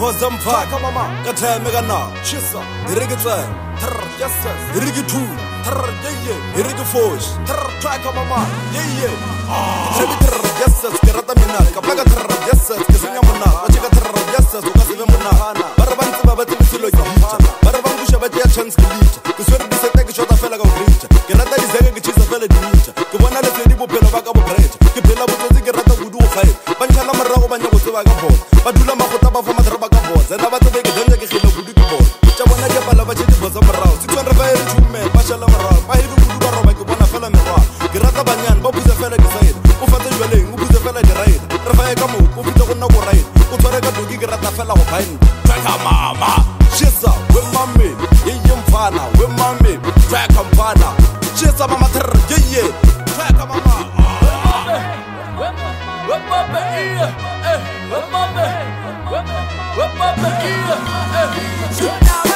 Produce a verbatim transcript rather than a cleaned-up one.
Bozam Park, Kata Megana, Chissa, Dirigata, Justice, Dirigi two, Dirigi Force, Track Mama, Yea, Justice, Karatamina, Kapaga Justice, Kasinamana, Wachika Justice, Kasimana, Barabanza Batisilo, Barabangusha Batia Chance to lead, because when we take a shot of Felago Bridge, Gerata is a cheese of Fela Dinita, the one that is able to Pelavaga Bread, the Pella was the Gerata would do a fight, Banchala Marabana was the Vagabond, Badula Makotaba from Matrabagabos, and about to make a Danga Kilo Budibor, Chawana Yapalavachi was on around, six hundred two men, Bashala Mara, Mahidu Kubana Fela Mara, Gerata Banyan, Bobu the Fela Desaid, Ufata Juling, Ubu the Fela Raid, Rafael Camu, Ubita Raid, Utaraka to Gigrata Fela of Pine, Traka Mama, Chisa, with mommy, Yim Fana, with mommy, Traka Fana, Chisa Mama, Yea, Traka Mama. Whip up the ear, eh, whip up the, whip up the ear, eh.